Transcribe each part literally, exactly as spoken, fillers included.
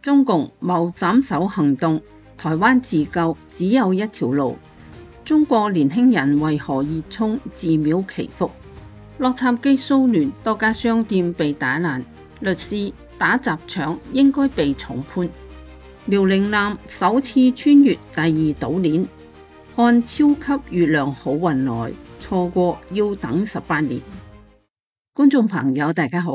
中共謀斬首行動，台灣自救只有一條路。中國年輕人為何熱衷寺廟祈福？洛杉磯騷亂，多家商店被打爛，律師打砸搶應該被重判。遼寧艦首次穿越第二島鏈，看超級月亮好運來，錯過要等十八年。觀眾朋友大家好。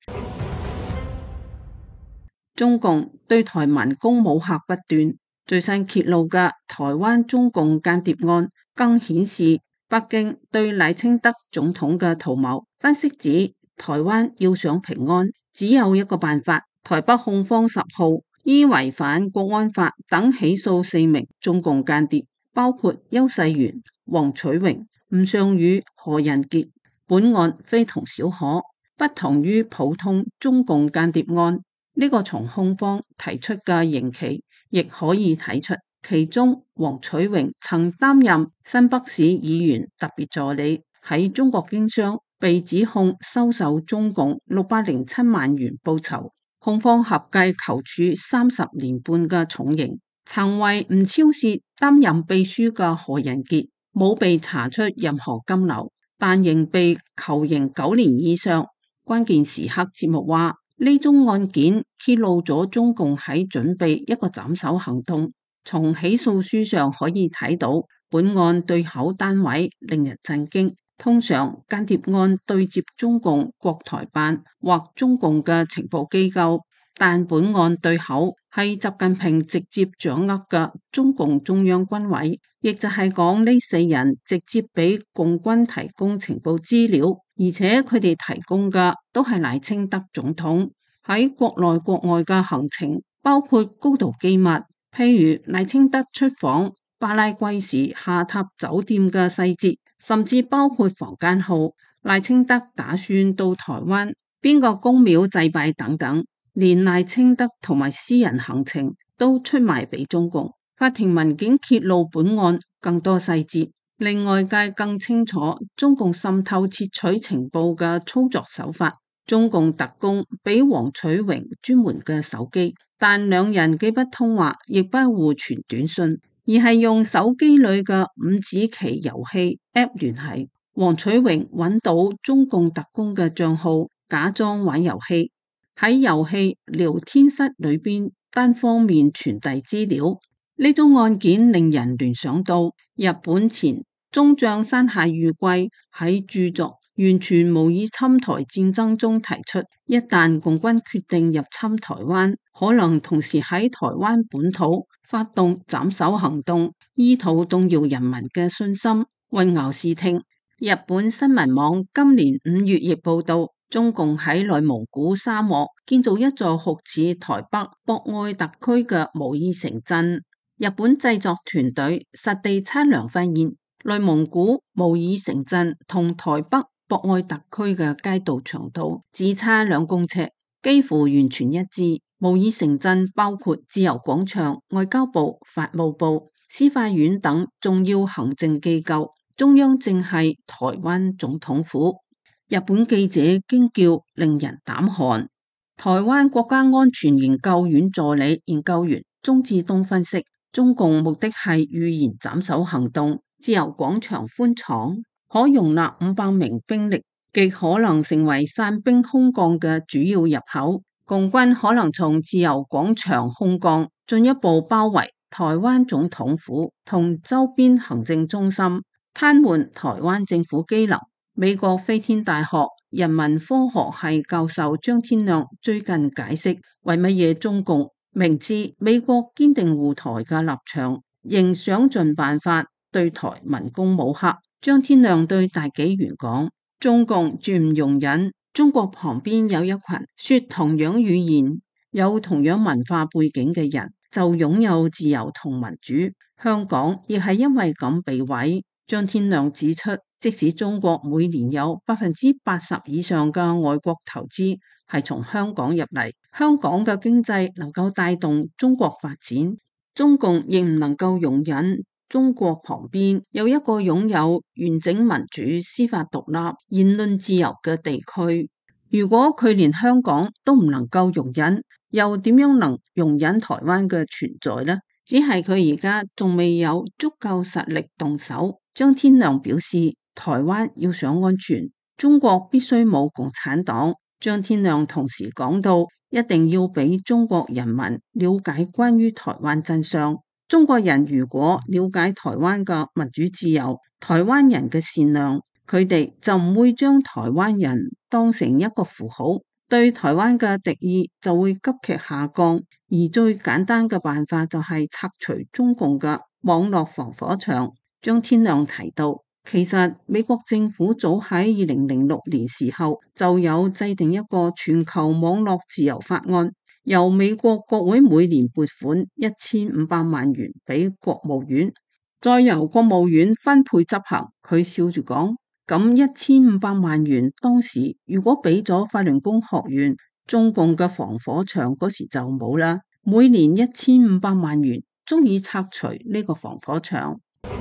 中共對台文攻武嚇不斷，最新揭露嘅台灣中共間諜案更顯示北京對賴清德總統嘅圖謀。分析指台灣要想平安，只有一個辦法。台北控方十號依違反國安法等起訴四名中共間諜，包括邱世元、黃取榮、吳尚宇、何仁傑。本案非同小可，不同於普通中共間諜案。呢個從控方提出嘅刑期，亦可以睇出，其中黃取榮曾擔任新北市議員特別助理，喺中國經商，被指控收受中共六百零七萬元報酬，控方合計求處三十年半嘅重刑。曾為吳釗燮擔任秘書嘅何仁傑，冇被查出任何金流，但仍被求刑九年以上。關鍵時刻節目話，呢宗案件揭露咗中共喺準備一個斬首行動。從起訴書上可以睇到，本案對口單位令人震驚。通常間諜案對接中共國台辦或中共嘅情報機構，但本案對口係習近平直接掌握嘅中共中央軍委，亦就係講呢四人直接俾共軍提供情報資料，而且佢哋提供嘅都係賴清德總統喺國內國外嘅行程，包括高度機密，譬如賴清德出訪巴拉圭時下榻酒店嘅細節，甚至包括房間號、賴清德打算到台灣邊個宮廟祭拜等等，連賴清德同埋私人行程都出賣俾中共。法庭文件揭露本案更多細節，令外界更清楚中共滲透竊取情報嘅操作手法。中共特工俾黃取榮專門嘅手機，但兩人既不通話，亦不互傳短信，而係用手機裏嘅五子棋遊戲 App 聯繫。黃取榮揾到中共特工嘅賬號，假裝玩遊戲，喺遊戲聊天室裏邊單方面傳遞資料。呢種案件令人聯想到日本前中將山下裕貴喺著作完全模擬侵台戰爭中提出，一旦共軍決定入侵台灣，可能同時喺台灣本土發動斬首行動，意圖動搖人民嘅信心，混淆視聽。日本新聞網今年五月亦報道，中共喺內蒙古沙漠建造一座酷似台北博愛特區嘅模擬城鎮。日本製作團隊實地測量發現，內蒙古模擬城鎮同台北博愛特區嘅街道長度只差兩公尺，幾乎完全一致。模擬城鎮包括自由廣場、外交部、法務部、司法院等重要行政機構，中央正係台灣總統府。日本記者驚叫令人膽寒。台灣國家安全研究院助理研究員鍾志東分析，中共目的係預言斬首行動，自由廣場寬敞，可容納五百名兵力，極可能成為散兵空降嘅主要入口。共軍可能從自由廣場空降，進一步包圍台灣總統府同周邊行政中心，癱瘓台灣政府機能。美國飛天大學人文科學系教授張天亮最近解釋，為乜嘢中共明知美國堅定護台嘅立場，仍想盡辦法對台文攻武嚇。張天亮對大紀元講，中共絕唔容忍中國旁邊有一群說同樣語言、有同樣文化背景嘅人就擁有自由同民主。香港亦係因為咁被毀。張天亮指出，即使中國每年有百分之八十以上嘅外國投資係從香港入嚟，香港嘅經濟能夠帶動中國發展，中共亦唔能夠容忍中國旁邊有一個擁有完整民主、司法獨立、言論自由嘅地區。如果佢連香港都唔能夠容忍， 又點樣能容忍台灣嘅存在呢？只係佢而家仲未有足夠實力動手。張天良表示，台灣要想安全，中國必須冇共產黨。張天良同時講到，一定要俾中國人民了解關於台灣真相。中國人如果了解台灣嘅民主自由，台灣人嘅善良，佢哋就唔會將台灣人當成一個符號，對台灣嘅敵意就會急劇下降。而最簡單嘅辦法就係拆除中共嘅網絡防火牆。張天良提到，其實美國政府早喺二零零六年時候就有制定一個全球網絡自由法案，由美國國會每年撥款一千五百萬元俾國務院，再由國務院分配執行。佢笑住講，咁一千五百萬元當時如果俾咗法輪功學院，中共嘅防火牆嗰時就冇啦。每年一千五百萬元足以拆除呢個防火牆。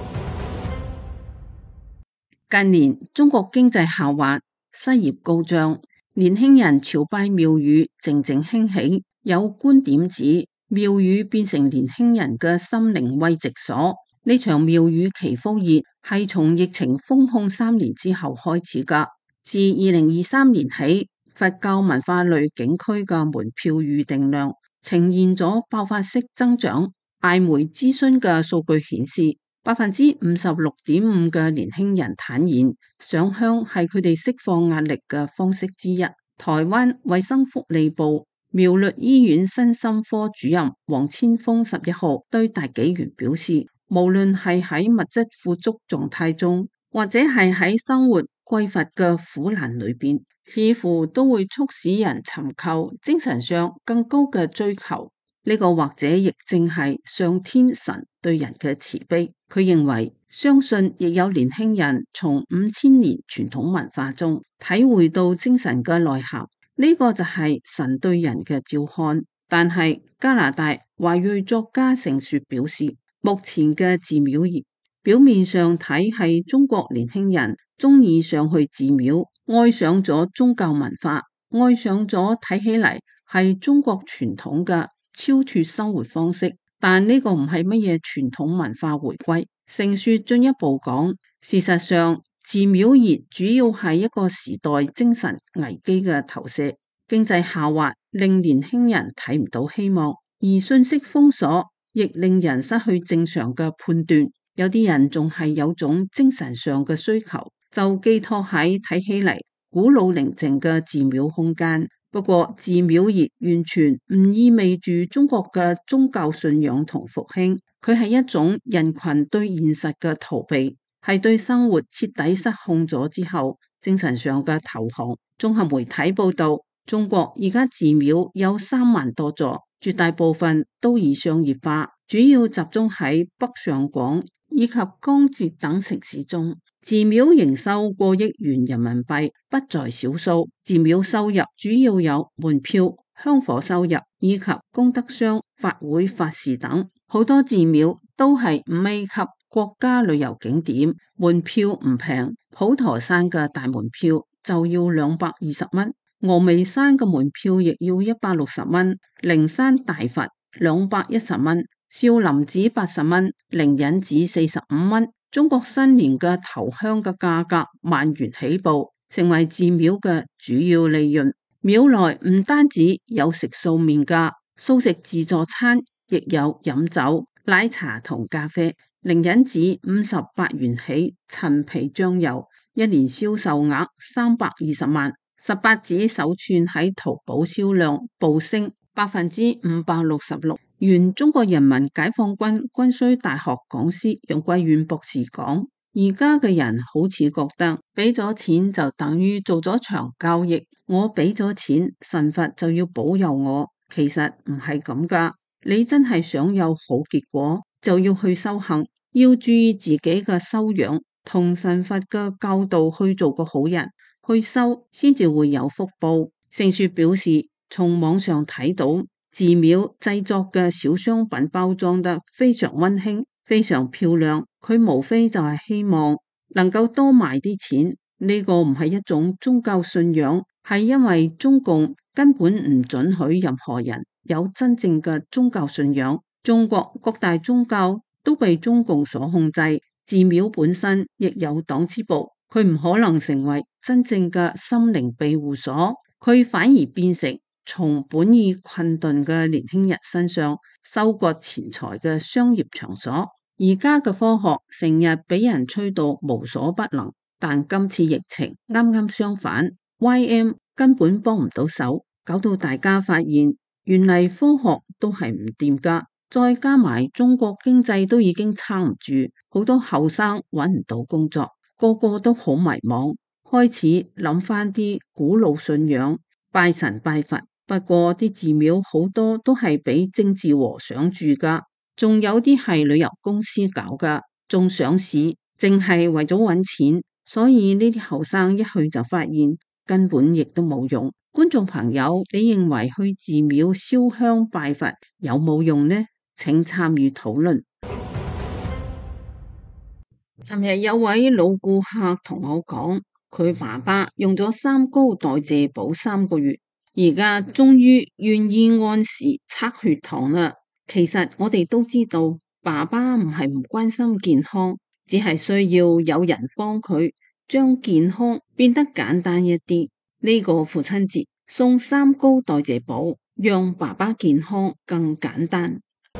近年中國經濟下滑，失業高漲，年輕人朝拜廟宇靜靜興起。有觀點指，廟宇變成年輕人嘅心靈慰藉所。呢場廟宇祈福熱係從疫情封控三年之後開始噶。自二零二三年起，佛教文化類景區嘅門票預訂量呈現咗爆發式增長。艾媒諮詢嘅數據顯示，百分之五十六點五嘅年輕人坦言，上香係佢哋釋放壓力嘅方式之一。台灣衛生福利部苗栗醫院身心科主任黃千峰十一號對大紀元表示，無論係喺物質富足狀態中，或者係喺生活匱乏嘅苦難裏邊，似乎都會促使人尋求精神上更高嘅追求。呢個或者亦正係上天神對人嘅慈悲。佢認為，相信亦有年輕人從五千年傳統文化中體會到精神嘅內涵，呢個就係神對人嘅照看。但係加拿大華裔作家盛雪表示，目前嘅寺廟業表面上睇係中國年輕人中意上去寺廟，愛上咗宗教文化，愛上咗睇起嚟係中國傳統嘅超脫生活方式，但呢個唔係乜嘢傳統文化回歸。盛雪進一步講，事實上寺廟熱主要係一個時代精神危機嘅投射，經濟下滑令年輕人睇唔到希望，而信息封鎖亦令人失去正常嘅判斷。有啲人仲係有種精神上嘅需求，就寄託喺睇起嚟古老寧靜嘅寺廟空間。不過寺廟熱完全唔意味住中國嘅宗教信仰同復興，佢係一種人群對現實嘅逃避，係對生活徹底失控咗之後精神上嘅投降。綜合媒體報道，中國而家寺廟有三萬多座，絕大部分都已商業化，主要集中喺北上廣以及江浙等城市中。寺廟營收過億元人民幣不在少數，寺廟收入主要有門票、香火收入以及功德箱、法會、法事等。好多寺廟都係五 A 級國家旅遊景點，門票唔平。普陀山嘅大門票就要兩百二十蚊，峨眉山嘅門票亦要一百六十蚊，靈山大佛兩百一十蚊，少林寺八十蚊，靈隱寺四十五蚊。中國新年嘅頭香嘅價格萬元起步，成為寺廟嘅主要利潤。廟內唔單止有食素麵價，素食自助餐亦有飲酒、奶茶同咖啡。靈隱寺五十八元起陳皮醬油，一年銷售額三百二十萬。十八子手串喺淘寶銷量暴升百分之五百六十六。原中國人民解放軍軍需大學講師楊貴遠博士講，而家嘅人好似覺得俾咗錢就等於做咗場交易，我俾咗錢，神佛就要保佑我，其實唔係咁噶。你真係想有好結果，就要去修行，要注意自己嘅修養，同神佛嘅教導去做個好人，去修先至會有福報。盛雪表示，從網上睇到寺廟製作嘅小商品包裝得非常溫馨，非常漂亮。佢無非就係希望能夠多賣啲錢。呢個唔係一種宗教信仰，係因為中共根本唔准許任何人有真正嘅宗教信仰。中國各大宗教都被中共所控制，寺廟本身亦有黨支部，佢唔可能成為真正嘅心靈庇護所，佢反而變成從本已困頓嘅年輕人身上收割錢財嘅商業場所。而家嘅科學成日俾人吹到無所不能，但今次疫情啱啱相反 ，Y M 根本幫唔到手，搞到大家發現原嚟科學都係唔掂噶。再加埋中國經濟都已經撐唔住，好多後生揾唔到工作，個個都好迷茫，開始諗翻啲古老信仰，拜神拜佛。不過啲寺廟好多都係俾政治和尚住噶，仲有啲係旅遊公司搞噶，仲上市，淨係為咗揾錢。所以呢啲後生一去就發現根本亦都冇用。觀眾朋友，你認為去寺廟燒香拜佛有冇用呢？請參與討論。尋日有位老顧客同我講，佢爸爸用咗三高代謝補三個月，而家終於願意按時測血糖啦。其實我哋都知道，爸爸唔係唔關心健康，只係需要有人幫佢將健康變得簡單一啲。呢個父親節送三高代謝補，讓爸爸健康更簡單。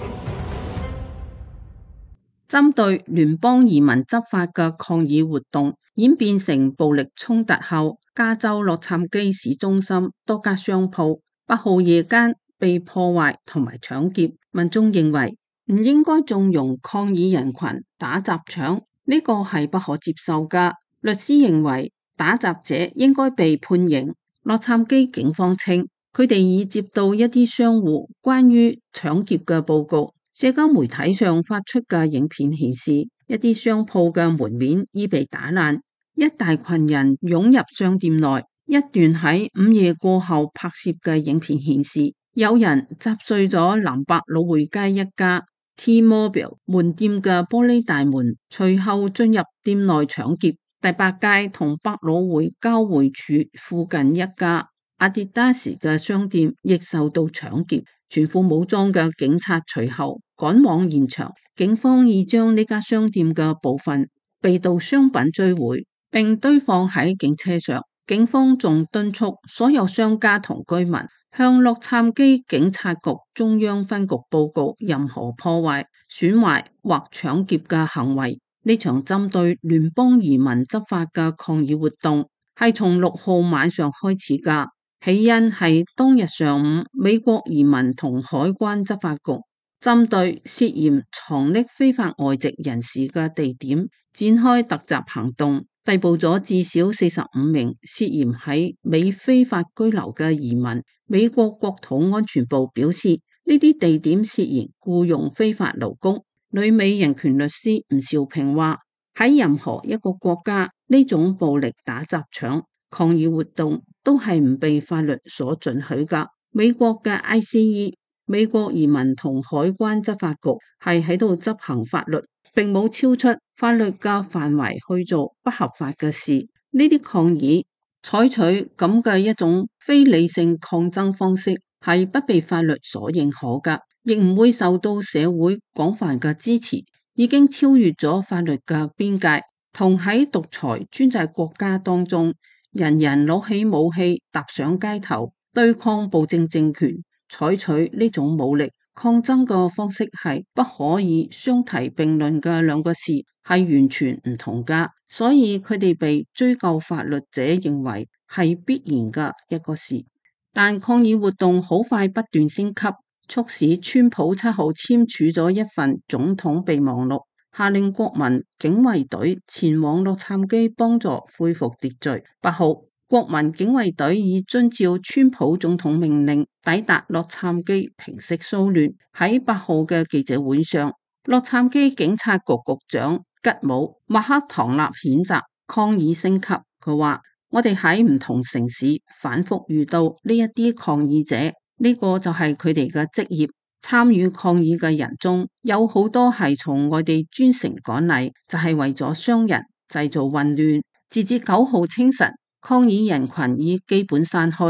針對聯邦移民執法嘅抗議活動演變成暴力衝突後，加州洛杉磯市中心多家商鋪八號夜間被破壞同埋搶劫，民眾認為唔應該縱容抗議人群打砸搶，呢個係不可接受噶。律師認為打砸者應該被判刑。洛杉磯警方稱，佢哋已接到一啲商戶關於搶劫嘅報告。社交媒體上發出嘅影片顯示，一啲商鋪嘅門面已被打爛，一大群人湧入商店內。一段喺午夜過後拍攝嘅影片顯示，有人砸碎咗南百老匯街一家 T-Mobile 門店嘅玻璃大門，隨後進入店內搶劫。第八街同百老匯交匯處附近一家阿迪達斯嘅商店亦受到搶劫。全副武裝嘅警察隨後趕往現場，警方已將呢家商店嘅部分被盜商品追回，並堆放喺警車上。警方仲敦促所有商家同居民向洛杉磯警察局中央分局報告任何破壞、損壞或搶劫嘅行為。呢場針對聯邦移民執法嘅抗議活動係從六號晚上開始㗎。起因係當日上午，美國移民同海關執法局針對涉嫌藏匿非法外籍人士嘅地點展開突襲行動，逮捕咗至少四十五名涉嫌喺美非法居留嘅移民。美國國土安全部表示，呢啲地點涉嫌僱傭非法勞工。旅美人權律師吳兆平話：喺任何一個國家，呢種暴力打砸搶抗議活動都係唔被法律所准許噶。美國嘅 I C E 美國移民同海關執法局係喺度執行法律，並冇超出法律嘅範圍去做不合法嘅事。呢啲抗議採取咁嘅一種非理性抗爭方式，係不被法律所認可噶，亦唔會受到社會廣泛嘅支持，已經超越咗法律嘅邊界。同喺獨裁專制國家當中，人人攞起武器踏上街頭對抗暴政政權，採取呢種武力抗爭嘅方式係不可以相提並論嘅兩個事，係完全唔同噶。所以佢哋被追究法律者認為係必然嘅一個事。但抗議活動好快不斷升級，促使川普七號簽署咗一份總統備忘錄，下令國民警衛隊前往洛杉磯幫助恢復秩序。八號，國民警衛隊已遵照川普總統命令抵達洛杉磯平息騷亂。喺八號嘅記者會上，洛杉磯警察局局長吉姆麥克唐納譴責抗議升級。佢話：我哋喺唔同城市反覆遇到呢一啲抗議者，呢個就係佢哋嘅職業。參與抗議嘅人中有好多係從外地專程趕嚟，就係為咗傷人、製造混亂。截至九號清晨，抗議人群已基本散去，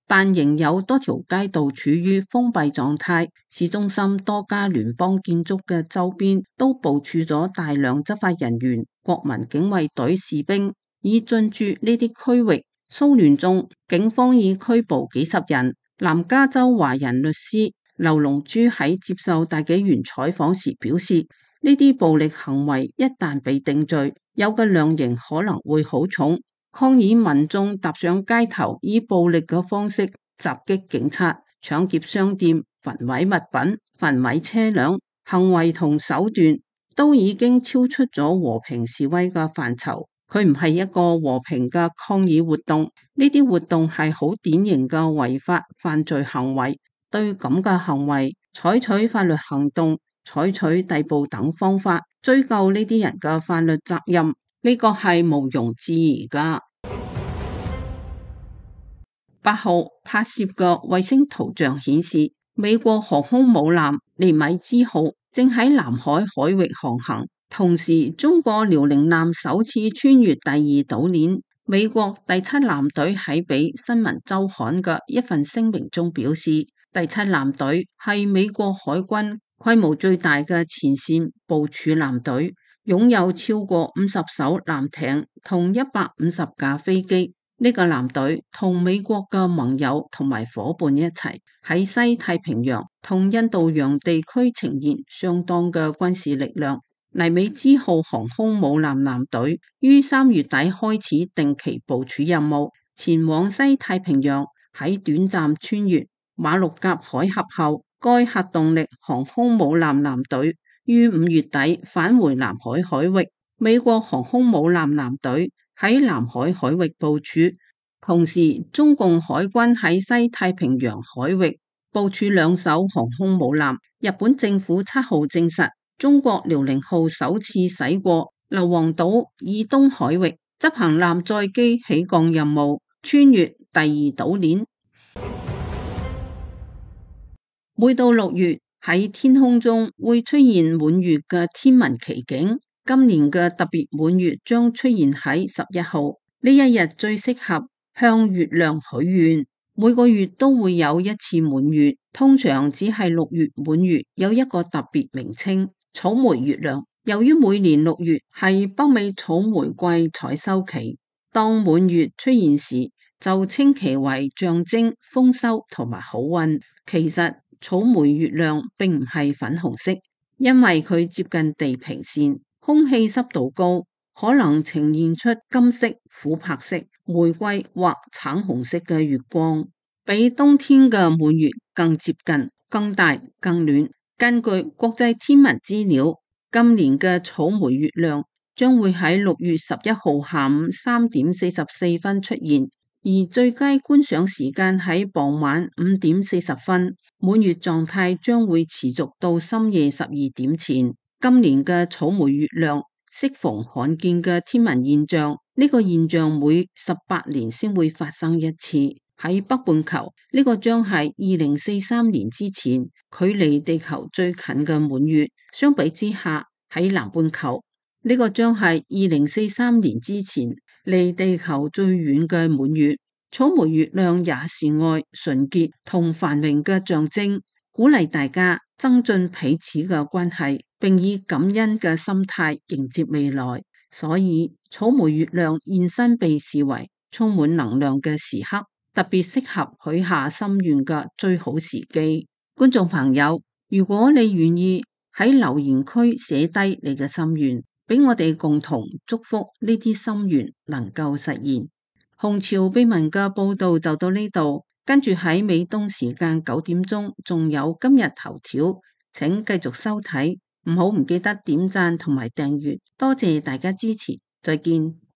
但仍有多條街道處於封閉狀態。市中心多家聯邦建築嘅周邊都部署咗大量執法人員、國民警衛隊士兵，以進駐呢啲區域。騷亂中，警方已拘捕幾十人。南加州華人律師劉龍珠喺接受大紀元採訪時表示，呢啲暴力行為一旦被定罪，有嘅量刑可能會好重。抗議民眾踏上街頭，以暴力嘅方式襲擊警察、搶劫商店、焚毀物品、焚毀車輛，行為同手段都已經超出咗和平示威嘅範疇。佢唔係一個和平嘅抗議活動，呢啲活動係好典型嘅違法犯罪行為。對咁嘅行為，採取法律行動、採取逮捕等方法追究呢啲人嘅法律責任，呢個係毋庸置疑噶。八號拍攝嘅衛星圖像顯示，美國航空母艦尼米茲號正喺南海海域航行，同時中國遼寧艦首次穿越第二島鏈。美國第七艦隊喺俾新聞週刊嘅一份聲明中表示，第七艦隊係美國海軍規模最大嘅前線部署艦隊，擁有超過五十艘艦艇同一百五十架飛機。呢個艦隊同美國嘅盟友同埋夥伴一齊喺西太平洋同印度洋地區呈現相當嘅軍事力量。尼米茲號航空母艦艦隊於三月底開始定期部署任務，前往西太平洋。喺短暫穿越馬六甲海峽後，該核動力航空母艦艦隊於五月底返回南海海域。美國航空母艦艦隊喺南海海域部署，同時中共海軍喺西太平洋海域部署兩艘航空母艦。日本政府七號證實，中國遼寧號首次駛過硫磺島以東海域，執行艦載機起降任務，穿越第二島鏈。每到六月，喺天空中會出現滿月嘅天文奇景。今年嘅特別滿月將出現喺十一號，呢一日最適合向月亮許願。每個月都會有一次滿月，通常只係六月滿月，有一個特別名稱——草莓月亮。由於每年六月係北美草莓季採收期，當滿月出現時，就稱其為象徵豐收同埋好運。其實草莓月亮並唔係粉紅色，因為佢接近地平線。空氣濕度高，可能呈現出金色、琥珀色、玫瑰或橙紅色嘅月光，比冬天嘅滿月更接近、更大、更暖。根據國際天文資料，今年嘅草莓月亮將會喺六月十一號下午三點四十四分出現，而最佳觀賞時間喺傍晚五點四十分。滿月狀態將會持續到深夜十二點前。今年嘅草莓月亮適逢罕見嘅天文現象，呢個現象每十八年先會發生一次。喺北半球，呢個將係二零四三年之前距離地球最近嘅滿月。相比之下，喺南半球，呢個將係二零四三年之前離地球最遠嘅滿月。草莓月亮也是愛、純潔同繁榮嘅象徵，鼓勵大家增進彼此嘅關係，並以感恩嘅心態迎接未來。所以草莓月亮現身被視為充滿能量嘅時刻，特別適合許下心願嘅最好時機。觀眾朋友，如果你願意喺留言區寫低你嘅心願，俾我哋共同祝福呢啲心願能夠實現。紅潮秘聞嘅報道就到呢度，跟住喺美東時間九點鐘仲有今日頭條，請繼續收睇，唔好唔記得點讚同埋訂閱，多謝大家支持，再見。